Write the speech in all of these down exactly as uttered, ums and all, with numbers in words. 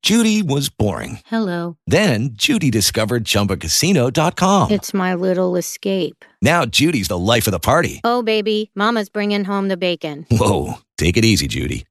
Judy was boring. Hello. Then Judy discovered Chumba Casino dot com. It's my little escape. Now Judy's the life of the party. Oh, baby, mama's bringing home the bacon. Whoa, take it easy, Judy.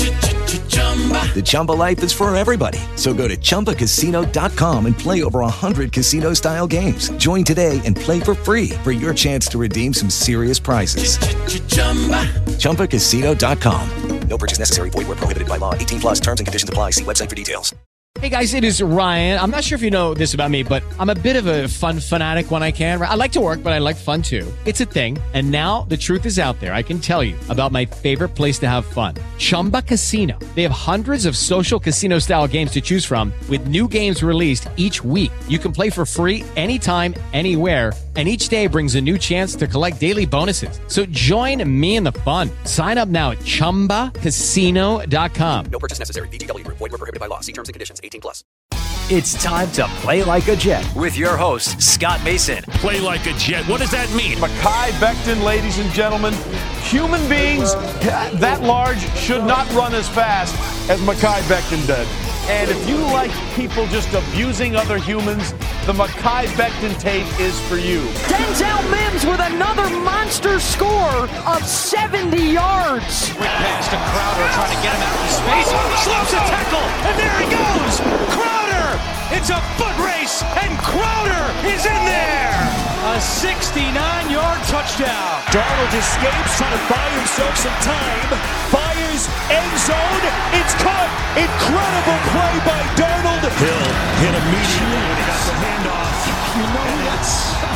The Chumba life is for everybody. So go to Chumba Casino dot com and play over one hundred casino-style games. Join today and play for free for your chance to redeem some serious prizes. Chumba Casino dot com. No purchase necessary. Void where prohibited by law. eighteen plus terms and conditions apply. See website for details. Hey guys, it is Ryan. I'm not sure if you know this about me, but I'm a bit of a fun fanatic when I can. I like to work, but I like fun too. It's a thing. And now the truth is out there. I can tell you about my favorite place to have fun. Chumba Casino. They have hundreds of social casino style games to choose from with new games released each week. You can play for free anytime, anywhere. And each day brings a new chance to collect daily bonuses. So join me in the fun. Sign up now at Chumba Casino dot com. No purchase necessary. V G W. Void where prohibited by law. See terms and conditions. eighteen plus. It's time to play like a Jet with your host, Scott Mason. Play like a Jet. What does that mean? Mekhi Becton, ladies and gentlemen. Human beings that large should not run as fast as Mekhi Becton did. And if you like people just abusing other humans, the Mekhi Becton tape is for you. Denzel Mims with another monster score of seventy yards. Quick pass to Crowder trying to get him out of space. Slips a tackle, and there he goes. Crowder! It's a foot race, and Crowder is in there. A sixty-nine-yard touchdown. Darnold escapes, trying to buy himself some time. Fires, end zone, it's caught. Incredible play by Darnold. Hill hit immediately when he got the handoff. You know that's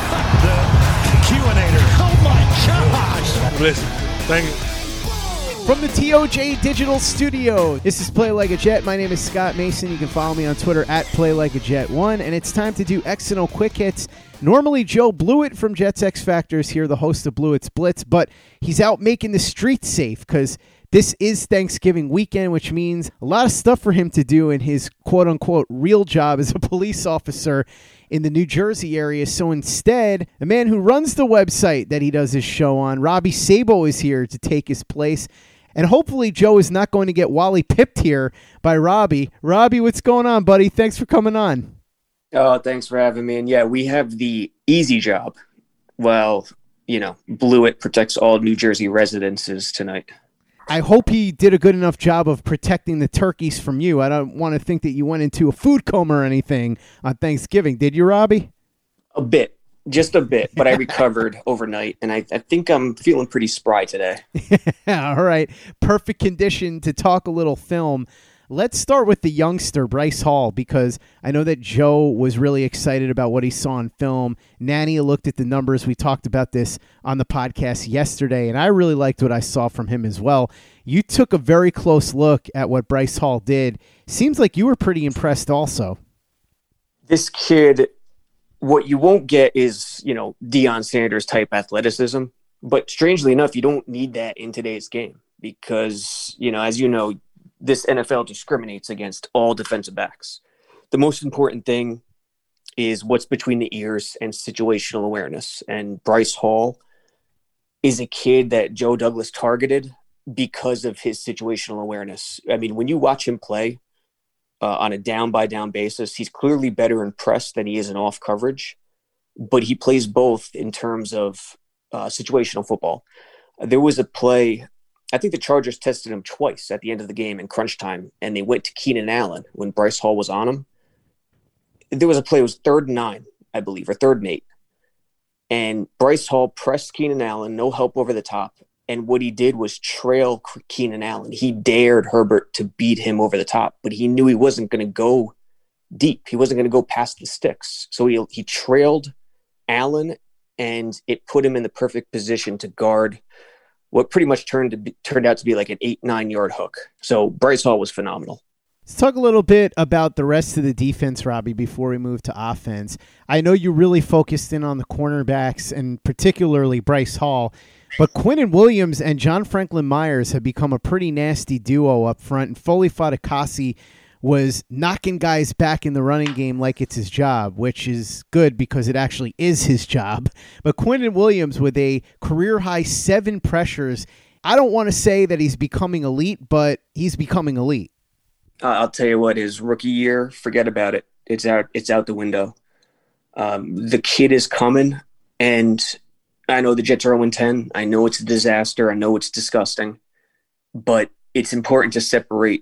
the Q-inator. Oh my gosh. Listen, thank you. From the T O J Digital Studio, this is Play Like a Jet. My name is Scott Mason. You can follow me on Twitter at Play Like a Jet one, and it's time to do X and O Quick Hits. Normally, Joe Blewett from Jets X Factor is here, the host of Blewett's Blitz, but he's out making the streets safe because this is Thanksgiving weekend, which means a lot of stuff for him to do in his quote-unquote real job as a police officer in the New Jersey area. So instead, the man who runs the website that he does his show on, Robbie Sabo, is here to take his place. And hopefully Joe is not going to get Wally pipped here by Robbie. Robbie, what's going on, buddy? Thanks for coming on. Oh, thanks for having me. And yeah, we have the easy job. Well, you know, Blewett protects all New Jersey residences tonight. I hope he did a good enough job of protecting the turkeys from you. I don't want to think that you went into a food coma or anything on Thanksgiving. Did you, Robbie? A bit. Just a bit, but I recovered overnight, and I, I think I'm feeling pretty spry today. All right. Perfect condition to talk a little film. Let's start with the youngster, Bryce Hall, because I know that Joe was really excited about what he saw in film. Nanny looked at the numbers. We talked about this on the podcast yesterday, and I really liked what I saw from him as well. You took a very close look at what Bryce Hall did. Seems like you were pretty impressed also. This kid, what you won't get is, you know, Deion Sanders type athleticism. But strangely enough, you don't need that in today's game because, you know, as you know, this N F L discriminates against all defensive backs. The most important thing is what's between the ears and situational awareness. And Bryce Hall is a kid that Joe Douglas targeted because of his situational awareness. I mean, when you watch him play uh, on a down-by-down basis, he's clearly better in press than he is in off coverage, but he plays both in terms of uh, situational football. There was a play, I think the Chargers tested him twice at the end of the game in crunch time, and they went to Keenan Allen when Bryce Hall was on him. There was a play, it was third and nine, I believe, or third and eight. And Bryce Hall pressed Keenan Allen, no help over the top. And what he did was trail Keenan Allen. He dared Herbert to beat him over the top, but he knew he wasn't going to go deep. He wasn't going to go past the sticks. So he he trailed Allen, and it put him in the perfect position to guard what pretty much turned to be, turned out to be like an eight, nine-yard hook. So Bryce Hall was phenomenal. Let's talk a little bit about the rest of the defense, Robbie, before we move to offense. I know you really focused in on the cornerbacks and particularly Bryce Hall, but Quinnen Williams and John Franklin Myers have become a pretty nasty duo up front, and Foley Fatukasi was knocking guys back in the running game like it's his job, which is good because it actually is his job. But Quinnen Williams with a career-high seven pressures, I don't want to say that he's becoming elite, but he's becoming elite. Uh, I'll tell you what, his rookie year, forget about it. It's out. It's out the window. Um, the kid is coming, and I know the Jets are oh and ten. I know it's a disaster. I know it's disgusting, but it's important to separate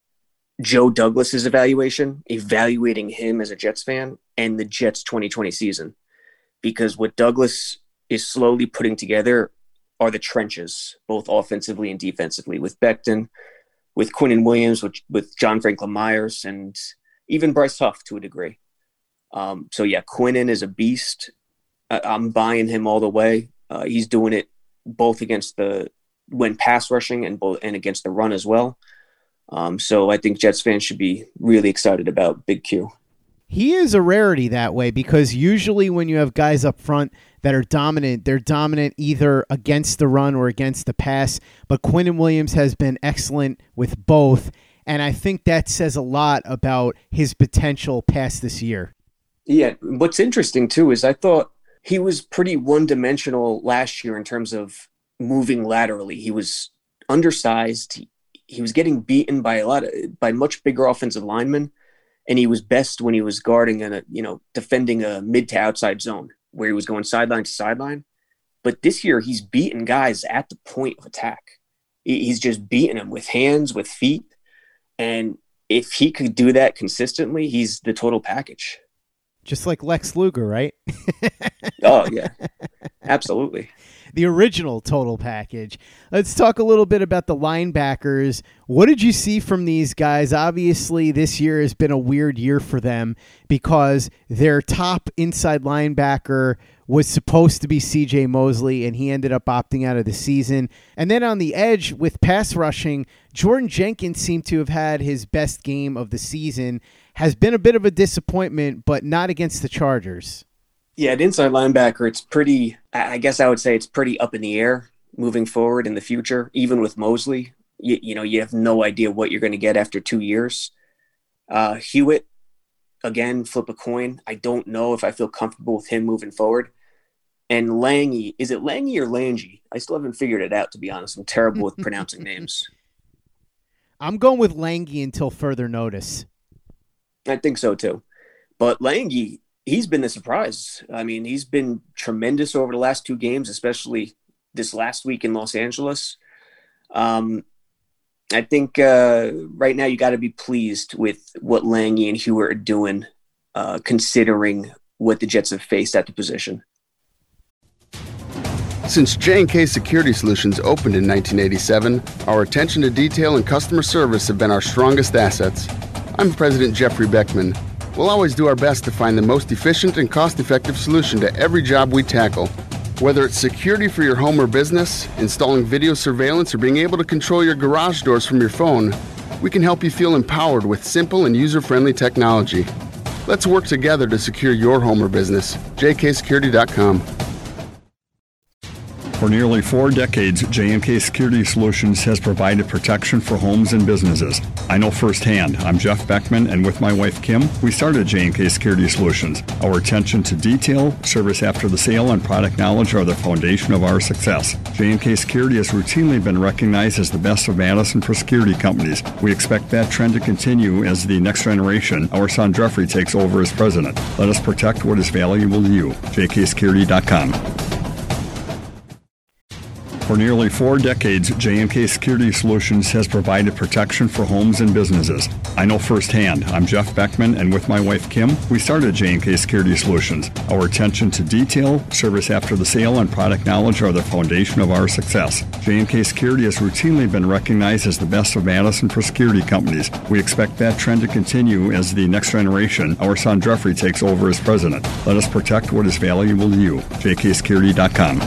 Joe Douglas's evaluation, evaluating him as a Jets fan, and the Jets twenty twenty season, because what Douglas is slowly putting together are the trenches, both offensively and defensively, with Becton, with Quinnen Williams, with, with John Franklin Myers, and even Bryce Huff to a degree. Um, so yeah, Quinnen is a beast. I, I'm buying him all the way. Uh, he's doing it both against the when pass rushing and both and against the run as well. Um, so I think Jets fans should be really excited about Big Q. He is a rarity that way, because usually when you have guys up front that are dominant, they're dominant either against the run or against the pass. But Quinnen Williams has been excellent with both, and I think that says a lot about his potential past this year. Yeah, what's interesting too is I thought he was pretty one-dimensional last year in terms of moving laterally. He was undersized. He, he was getting beaten by a lot of by much bigger offensive linemen. And he was best when he was guarding and, you know, defending a mid to outside zone where he was going sideline to sideline. But this year he's beating guys at the point of attack. He's just beating them with hands, with feet. And if he could do that consistently, he's the total package. Just like Lex Luger, right? Oh, yeah, absolutely. The original total package. Let's talk a little bit about the linebackers. What did you see from these guys? Obviously, this year has been a weird year for them because their top inside linebacker was supposed to be C J Mosley, and he ended up opting out of the season. And then on the edge with pass rushing, Jordan Jenkins seemed to have had his best game of the season. Has been a bit of a disappointment, but not against the Chargers. Yeah, at inside linebacker, it's pretty, I guess I would say it's pretty up in the air moving forward in the future. Even with Mosley, you, you know, you have no idea what you're going to get after two years. Uh, Hewitt, again, flip a coin. I don't know if I feel comfortable with him moving forward. And Langy, is it Langy or Langy? I still haven't figured it out, to be honest. I'm terrible with pronouncing names. I'm going with Langy until further notice. I think so, too. But Langy, he's been the surprise. I mean, he's been tremendous over the last two games, especially this last week in Los Angeles. Um, I think uh, right now you got to be pleased with what Langy and Hewitt are doing, uh, considering what the Jets have faced at the position. Since J and K Security Solutions opened in nineteen eighty-seven, our attention to detail and customer service have been our strongest assets. I'm President Jeffrey Beckman. We'll always do our best to find the most efficient and cost-effective solution to every job we tackle. Whether it's security for your home or business, installing video surveillance, or being able to control your garage doors from your phone, we can help you feel empowered with simple and user-friendly technology. Let's work together to secure your home or business. J K security dot com. For nearly four decades, J and K Security Solutions has provided protection for homes and businesses. I know firsthand. I'm Jeff Beckman, and with my wife, Kim, we started J and K Security Solutions. Our attention to detail, service after the sale, and product knowledge are the foundation of our success. J and K Security has routinely been recognized as the best of Madison for security companies. We expect that trend to continue as the next generation, our son Jeffrey, takes over as president. Let us protect what is valuable to you. J K security dot com. For nearly four decades, J and K Security Solutions has provided protection for homes and businesses. I know firsthand. I'm Jeff Beckman, and with my wife, Kim, we started J and K Security Solutions. Our attention to detail, service after the sale, and product knowledge are the foundation of our success. J and K Security has routinely been recognized as the best of Madison for security companies. We expect that trend to continue as the next generation, our son Jeffrey, takes over as president. Let us protect what is valuable to you. J K security dot com.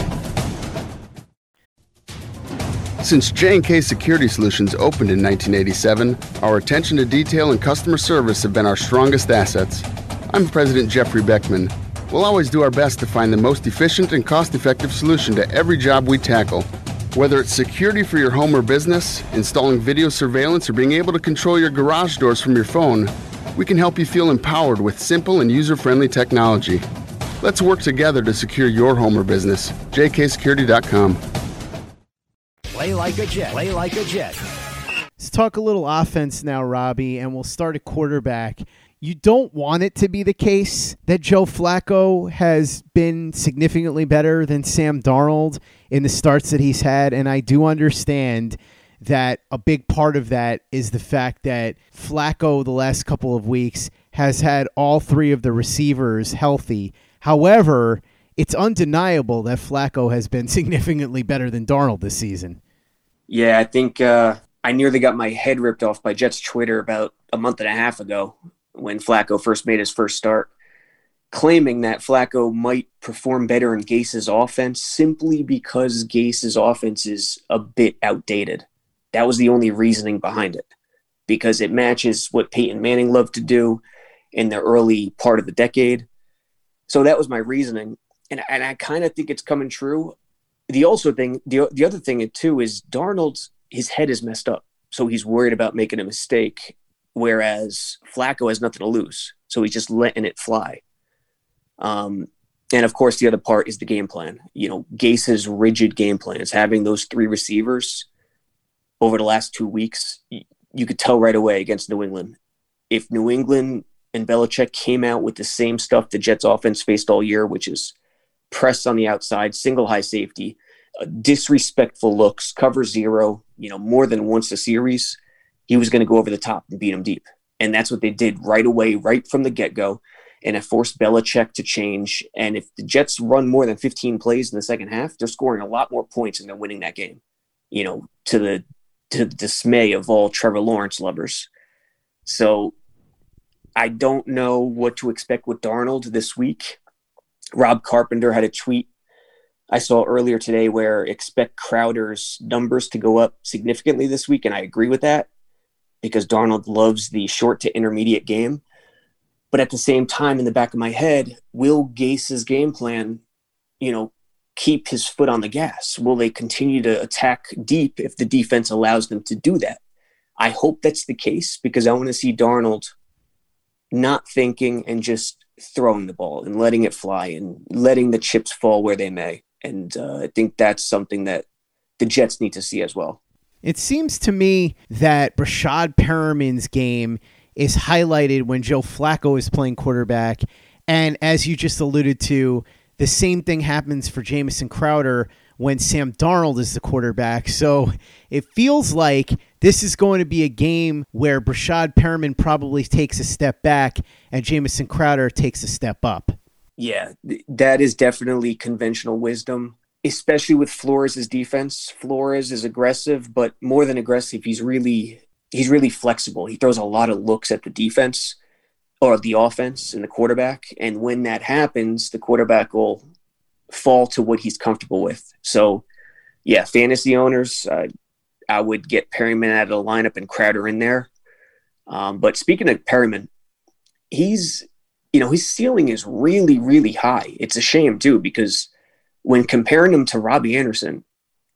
Since J and K Security Solutions opened in nineteen eighty-seven, our attention to detail and customer service have been our strongest assets. I'm President Jeffrey Beckman. We'll always do our best to find the most efficient and cost-effective solution to every job we tackle. Whether it's security for your home or business, installing video surveillance, or being able to control your garage doors from your phone, we can help you feel empowered with simple and user-friendly technology. Let's work together to secure your home or business. J K security dot com. Play like a Jet. Play like a Jet. Let's talk a little offense now, Robbie, and we'll start at quarterback. You don't want it to be the case that Joe Flacco has been significantly better than Sam Darnold in the starts that he's had, and I do understand that a big part of that is the fact that Flacco the last couple of weeks has had all three of the receivers healthy. However, it's undeniable that Flacco has been significantly better than Darnold this season. Yeah, I think uh, I nearly got my head ripped off by Jets Twitter about a month and a half ago when Flacco first made his first start, claiming that Flacco might perform better in Gase's offense simply because Gase's offense is a bit outdated. That was the only reasoning behind it, because it matches what Peyton Manning loved to do in the early part of the decade. So that was my reasoning. And, and I kind of think it's coming true. The also thing, the, the other thing too is Darnold's, his head is messed up. So he's worried about making a mistake, whereas Flacco has nothing to lose. So he's just letting it fly. Um, and of course, the other part is the game plan. You know, Gase's rigid game plans, having those three receivers over the last two weeks, you, you could tell right away against New England. If New England and Belichick came out with the same stuff the Jets offense faced all year, which is press on the outside, single high safety, uh, disrespectful looks, cover zero, you know, more than once a series, he was going to go over the top and beat them deep. And that's what they did right away, right from the get-go. And it forced Belichick to change. And if the Jets run more than fifteen plays in the second half, they're scoring a lot more points and they're winning that game, you know, to the, to the dismay of all Trevor Lawrence lovers. So I don't know what to expect with Darnold this week. Rob Carpenter had a tweet I saw earlier today where expect Crowder's numbers to go up significantly this week, and I agree with that because Darnold loves the short to intermediate game. But at the same time, in the back of my head, will Gase's game plan, you know, keep his foot on the gas? Will they continue to attack deep if the defense allows them to do that? I hope that's the case because I want to see Darnold not thinking and just throwing the ball and letting it fly and letting the chips fall where they may. And uh, I think that's something that the Jets need to see as well. It seems to me that Brashad Perriman's game is highlighted when Joe Flacco is playing quarterback. And as you just alluded to, the same thing happens for Jamison Crowder when Sam Darnold is the quarterback. So it feels like this is going to be a game where Brashad Perriman probably takes a step back and Jamison Crowder takes a step up. Yeah, that is definitely conventional wisdom, especially with Flores' defense. Flores is aggressive, but more than aggressive, he's really he's really flexible. He throws a lot of looks at the defense or the offense and the quarterback. And when that happens, the quarterback will fall to what he's comfortable with. So, yeah, fantasy owners, uh, I would get Perriman out of the lineup and Crowder in there. Um, but speaking of Perriman, he's, you know, his ceiling is really, really high. It's a shame, too, because when comparing him to Robbie Anderson,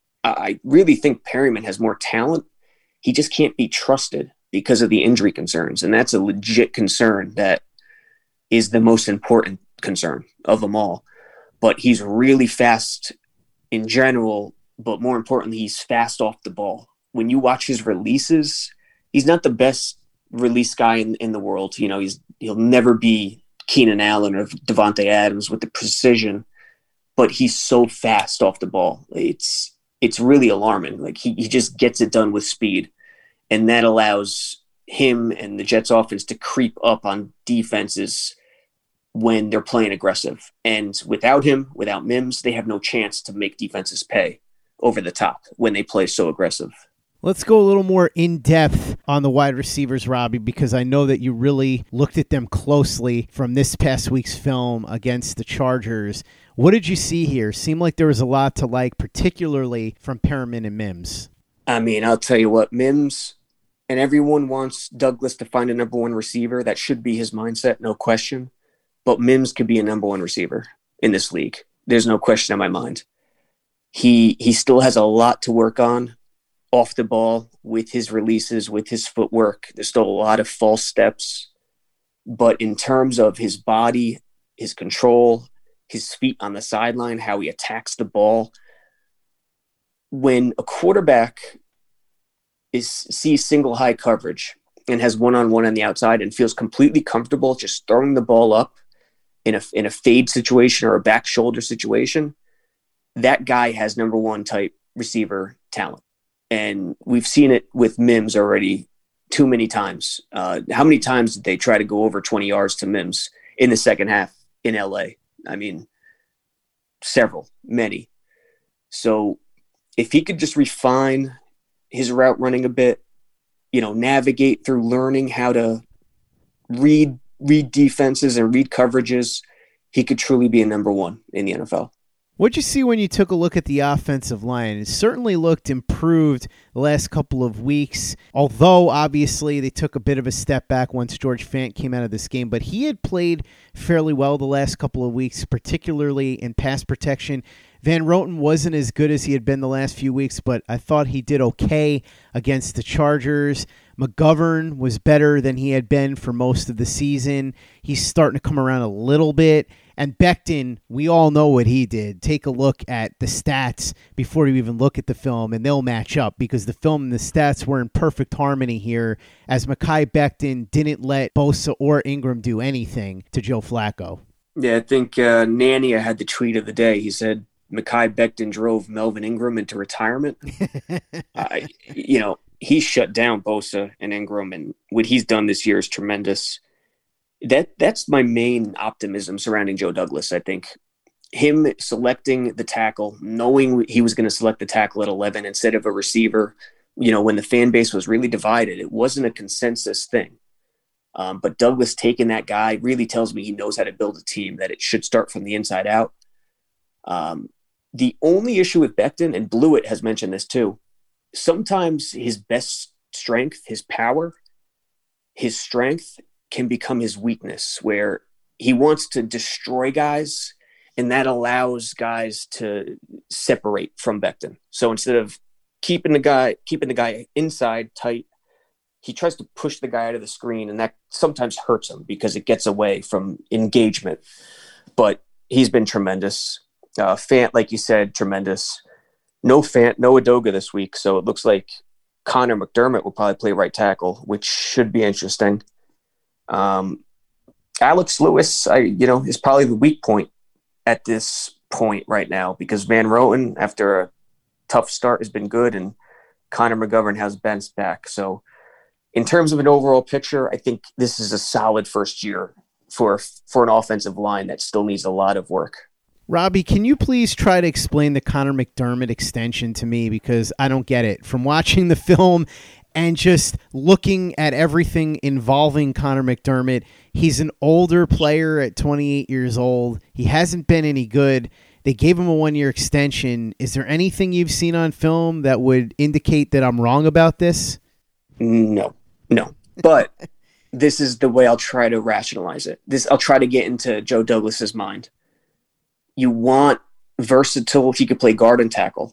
I really think Perriman has more talent. He just can't be trusted because of the injury concerns. And that's a legit concern that is the most important concern of them all. But he's really fast in general, but more importantly, he's fast off the ball. When you watch his releases, he's not the best release guy in, in the world. You know, he's he'll never be Keenan Allen or Devontae Adams with the precision, but he's so fast off the ball. It's it's really alarming. Like he, he just gets it done with speed. And that allows him and the Jets offense to creep up on defenses when they're playing aggressive. And without him, without Mims, they have no chance to make defenses pay over the top when they play so aggressive. Let's go a little more in-depth on the wide receivers, Robbie, because I know that you really looked at them closely from this past week's film against the Chargers. What did you see here? Seemed like there was a lot to like, particularly from Perriman and Mims. I mean, I'll tell you what, Mims, and everyone wants Douglas to find a number one receiver. That should be his mindset, no question. But Mims could be a number one receiver in this league. There's no question in my mind. He he still has a lot to work on off the ball with his releases, with his footwork. There's still a lot of false steps. But in terms of his body, his control, his feet on the sideline, how he attacks the ball, when a quarterback is sees single high coverage and has one-on-one on the outside and feels completely comfortable just throwing the ball up in a in a fade situation or a back shoulder situation, that guy has number one type receiver talent. And we've seen it with Mims already too many times. Uh, how many times did they try to go over twenty yards to Mims in the second half in L A? I mean, several, many. So if he could just refine his route running a bit, you know, navigate through learning how to read read defenses and read coverages, he could truly be a number one in the N F L. What'd you see when you took a look at the offensive line? It certainly looked improved the last couple of weeks, although obviously they took a bit of a step back once George Fant came out of this game, but he had played fairly well the last couple of weeks, particularly in pass protection. Van Roten wasn't as good as he had been the last few weeks, but I thought he did okay against the Chargers. McGovern was better than he had been for most of the season. He's starting to come around a little bit. And Becton, we all know what he did. Take a look at the stats before you even look at the film, and they'll match up because the film and the stats were in perfect harmony here, as Mekhi Becton didn't let Bosa or Ingram do anything to Joe Flacco. Yeah, I think uh, Nania had the tweet of the day. He said, Mekhi Becton drove Melvin Ingram into retirement. uh, you know, he shut down Bosa and Ingram, and what he's done this year is tremendous. That that's my main optimism surrounding Joe Douglas. I think him selecting the tackle, knowing he was going to select the tackle at eleven instead of a receiver, you know, when the fan base was really divided, it wasn't a consensus thing. Um, but Douglas taking that guy really tells me he knows how to build a team, that it should start from the inside out. Um, the only issue with Becton, and Blewett has mentioned this too, sometimes his best strength, his power, his strength can become his weakness, where he wants to destroy guys, and that allows guys to separate from Becton. So instead of keeping the guy keeping the guy inside tight, he tries to push the guy out of the screen, and that sometimes hurts him because it gets away from engagement. But he's been tremendous. Uh, Fant, like you said, tremendous. No Fant, no Udoka this week, so it looks like Connor McDermott will probably play right tackle, which should be interesting. Um, Alex Lewis, I you know, is probably the weak point at this point right now, because Van Roten, after a tough start, has been good, and Connor McGovern has bounced back. So in terms of an overall picture, I think this is a solid first year for for an offensive line that still needs a lot of work. Robbie, can you please try to explain the Connor McDermott extension to me, because I don't get it. From watching the film and just looking at everything involving Connor McDermott, he's an older player at twenty-eight years old. He hasn't been any good. They gave him a one-year extension. Is there anything you've seen on film that would indicate that I'm wrong about this? No, no. But this is the way I'll try to rationalize it. This I'll try to get into Joe Douglas's mind. You want versatile. He could play guard and tackle.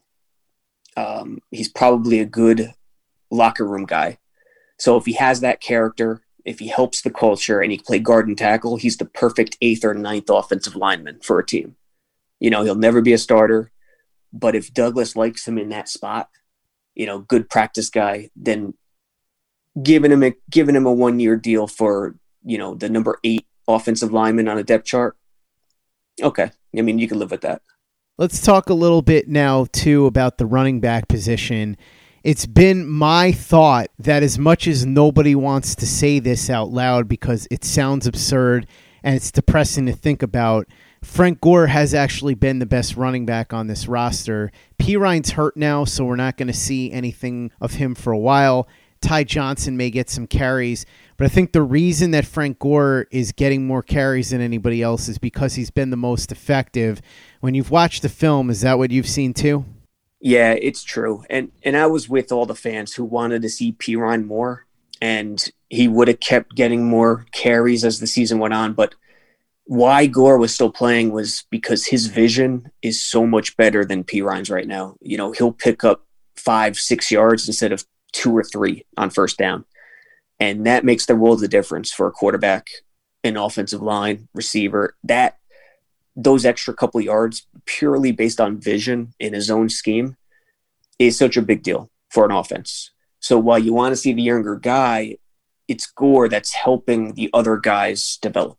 Um, he's probably a good locker room guy. So if he has that character, if he helps the culture, and he can play guard and tackle, he's the perfect eighth or ninth offensive lineman for a team. You know, he'll never be a starter, but if Douglas likes him in that spot, you know, good practice guy, then giving him a giving him a one year deal for, you know, the number eight offensive lineman on a depth chart. Okay. I mean, you can live with that. Let's talk a little bit now, too, about the running back position. It's been my thought that, as much as nobody wants to say this out loud because it sounds absurd and it's depressing to think about, Frank Gore has actually been the best running back on this roster. Perine's hurt now, so we're not going to see anything of him for a while. Ty Johnson may get some carries, but I think the reason that Frank Gore is getting more carries than anybody else is because he's been the most effective. When you've watched the film, is that what you've seen too? Yeah, it's true. And and I was with all the fans who wanted to see Perine more, and he would have kept getting more carries as the season went on. But why Gore was still playing was because his vision is so much better than Perine's right now. You know, he'll pick up five, six yards instead of two or three on first down. And that makes the world of difference for a quarterback, an offensive line, receiver. That those extra couple yards purely based on vision in his own scheme is such a big deal for an offense. So while you want to see the younger guy, it's Gore that's helping the other guys develop.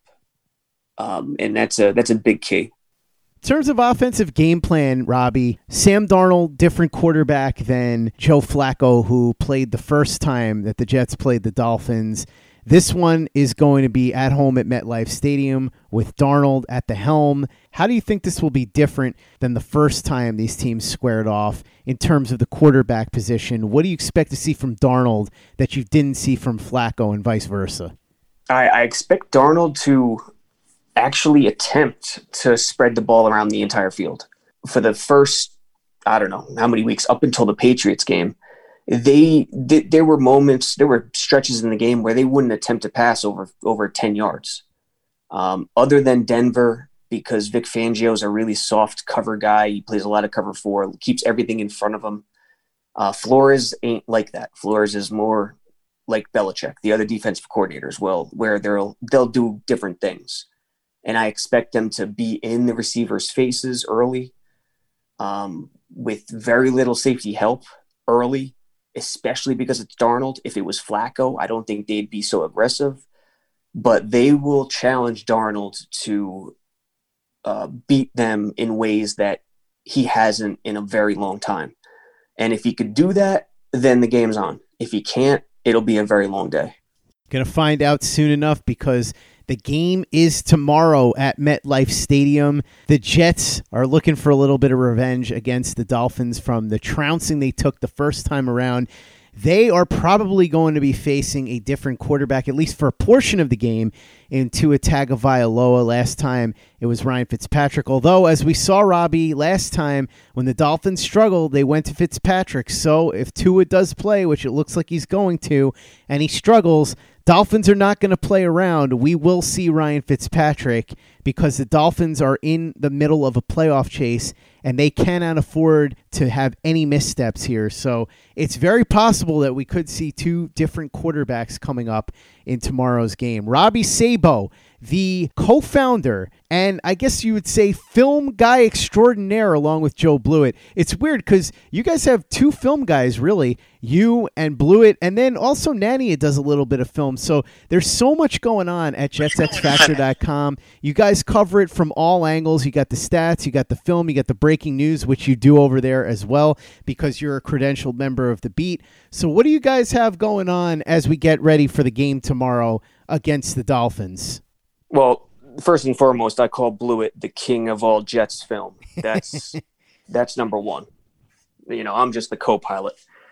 Um, and that's a that's a big key. In terms of offensive game plan, Robbie, Sam Darnold, different quarterback than Joe Flacco, who played the first time that the Jets played the Dolphins. This one is going to be at home at MetLife Stadium with Darnold at the helm. How do you think this will be different than the first time these teams squared off in terms of the quarterback position? What do you expect to see from Darnold that you didn't see from Flacco and vice versa? I, I expect Darnold to actually attempt to spread the ball around the entire field. For the first, I don't know how many weeks, up until the Patriots game, They, they there were moments, there were stretches in the game where they wouldn't attempt to pass over over ten yards. Um, other than Denver, because Vic Fangio is a really soft cover guy. He plays a lot of cover four, keeps everything in front of him. Uh, Flores ain't like that. Flores is more like Belichick, the other defensive coordinators will, where they'll they'll do different things. And I expect them to be in the receivers' faces early, um, with very little safety help early. Especially because it's Darnold. If it was Flacco, I don't think they'd be so aggressive. But they will challenge Darnold to uh, beat them in ways that he hasn't in a very long time. And if he could do that, then the game's on. If he can't, it'll be a very long day. Going to find out soon enough because the game is tomorrow at MetLife Stadium. The Jets are looking for a little bit of revenge against the Dolphins from the trouncing they took the first time around. They are probably going to be facing a different quarterback, at least for a portion of the game, in Tua Tagovailoa. Last time it was Ryan Fitzpatrick. Although, as we saw, Robbie, last time when the Dolphins struggled, they went to Fitzpatrick. So if Tua does play, which it looks like he's going to, and he struggles, Dolphins are not going to play around. We will see Ryan Fitzpatrick because the Dolphins are in the middle of a playoff chase and they cannot afford to have any missteps here. So it's very possible that we could see two different quarterbacks coming up in tomorrow's game. Robbie Sabo, the co-founder and I guess you would say film guy extraordinaire along with Joe Blewett. It's weird because you guys have two film guys, really, you and Blewett, and then also Nania does a little bit of film. So there's so much going on at Jets X Factor dot com. You guys cover it from all angles. You got the stats, you got the film, you got the breaking news, which you do over there as well because you're a credentialed member of the beat. So what do you guys have going on as we get ready for the game tomorrow against the Dolphins? Well, first and foremost, I call Blewett the king of all Jets film. That's that's number one. You know, I'm just the co-pilot.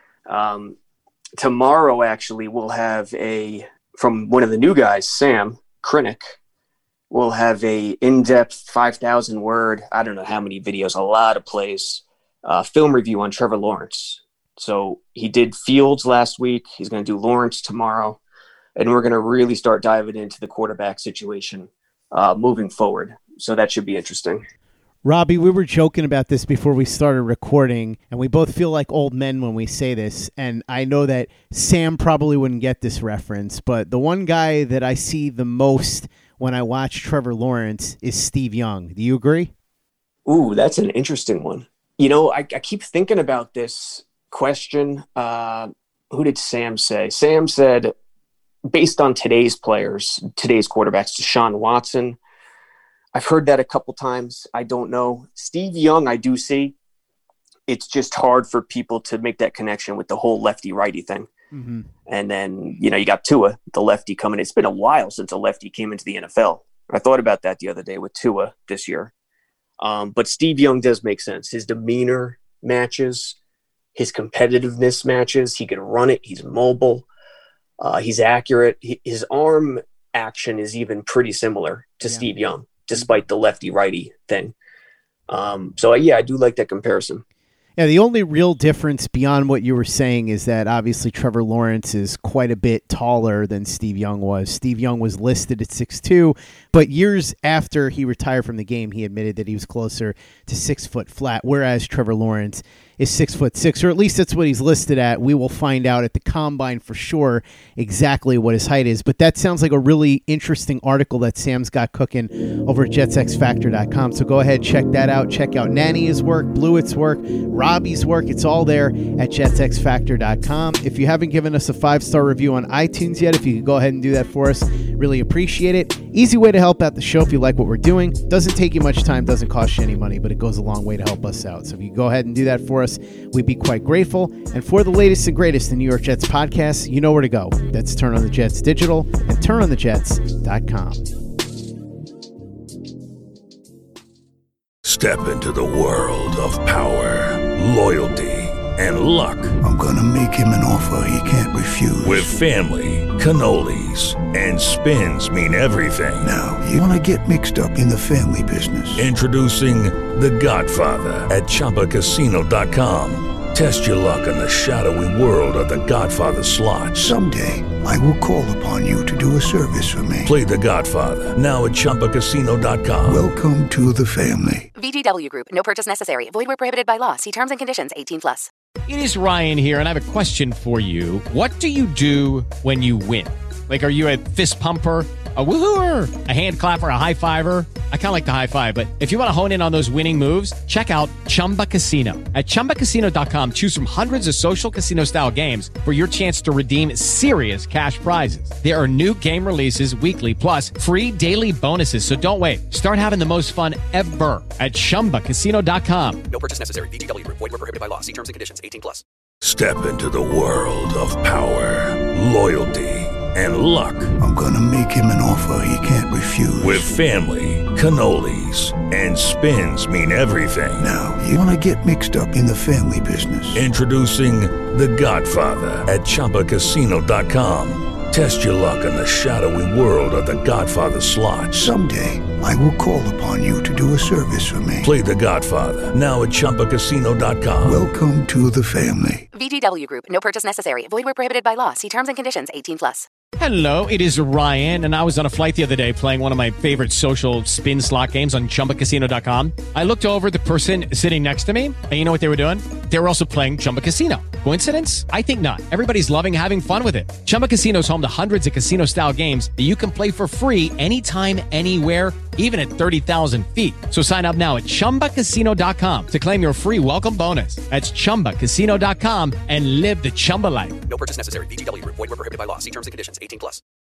Um, tomorrow, actually, we'll have a, from one of the new guys, Sam Krinick, we'll have a in-depth five thousand word, I don't know how many videos, a lot of plays, uh, film review on Trevor Lawrence. So he did Fields last week. He's going to do Lawrence tomorrow. And we're going to really start diving into the quarterback situation uh, moving forward. So that should be interesting. Robbie, we were joking about this before we started recording, and we both feel like old men when we say this. And I know that Sam probably wouldn't get this reference, but the one guy that I see the most when I watch Trevor Lawrence is Steve Young. Do you agree? Ooh, that's an interesting one. You know, I, I keep thinking about this question. Uh, who did Sam say? Sam said, based on today's players, today's quarterbacks, Deshaun Watson. I've heard that a couple times. I don't know. Steve Young, I do see. It's just hard for people to make that connection with the whole lefty-righty thing. Mm-hmm. And then, you know, you got Tua, the lefty coming. It's been a while since a lefty came into the N F L. I thought about that the other day with Tua this year. Um, but Steve Young does make sense. His demeanor matches. His competitiveness matches. He can run it. He's mobile. Uh, he's accurate. He, his arm action is even pretty similar to yeah. Steve Young, despite the lefty-righty thing. Um, so, yeah, I do like that comparison. Yeah, the only real difference beyond what you were saying is that obviously Trevor Lawrence is quite a bit taller than Steve Young was. Steve Young was listed at six two, but years after he retired from the game, he admitted that he was closer to six foot flat, whereas Trevor Lawrence is six foot six, or at least that's what he's listed at. We will find out at the combine for sure exactly what his height is. But that sounds like a really interesting article that Sam's got cooking over at Jets X Factor dot com. So go ahead, check that out. Check out Nania's work, Blewett's work, Robbie's work. It's all there at jets x factor dot com. If you haven't given us a five-star review on iTunes yet, if you could go ahead and do that for us, really appreciate it. Easy way to help out the show if you like what we're doing. Doesn't take you much time, doesn't cost you any money, but it goes a long way to help us out. So if you go ahead and do that for us, we'd be quite grateful. And for the latest and greatest in New York Jets podcasts, you know where to go. That's Turn on the Jets Digital and turn on the jets dot com. Step into the world of power, loyalty, and luck. I'm gonna make him an offer he can't refuse. With family, cannolis, and spins mean everything. Now, you wanna get mixed up in the family business. Introducing The Godfather at Chumba Casino dot com. Test your luck in the shadowy world of The Godfather slot. Someday, I will call upon you to do a service for me. Play The Godfather, now at Chumba Casino dot com. Welcome to the family. V G W Group, no purchase necessary. Void where prohibited by law. See terms and conditions, eighteen plus. It is Ryan here, and I have a question for you. What do you do when you win? Like, are you a fist pumper, a woohooer, a hand clapper, a high fiver? I kind of like the high five, but if you want to hone in on those winning moves, check out Chumba Casino. At Chumba Casino dot com, choose from hundreds of social casino-style games for your chance to redeem serious cash prizes. There are new game releases weekly, plus free daily bonuses. So don't wait. Start having the most fun ever at Chumba Casino dot com. No purchase necessary. V G W Group. Void where prohibited by law. See terms and conditions. eighteen plus. Step into the world of power, loyalty, and luck. I'm gonna make him an offer he can't refuse. With family, cannolis, and spins mean everything. Now, you wanna get mixed up in the family business. Introducing The Godfather at Chumba Casino dot com. Test your luck in the shadowy world of The Godfather slot. Someday, I will call upon you to do a service for me. Play The Godfather, now at Chumba Casino dot com. Welcome to the family. V G W Group, no purchase necessary. Void where prohibited by law. See terms and conditions, eighteen plus. Hello, it is Ryan, and I was on a flight the other day playing one of my favorite social spin slot games on Chumba Casino dot com. I looked over at the person sitting next to me, and you know what they were doing? They were also playing Chumba Casino. Coincidence? I think not. Everybody's loving having fun with it. Chumba Casino is home to hundreds of casino-style games that you can play for free anytime, anywhere, even at thirty thousand feet. So sign up now at Chumba Casino dot com to claim your free welcome bonus. That's Chumba Casino dot com and live the Chumba life. No purchase necessary. V G W Group. Void where prohibited by law. See terms and conditions. eighteen plus.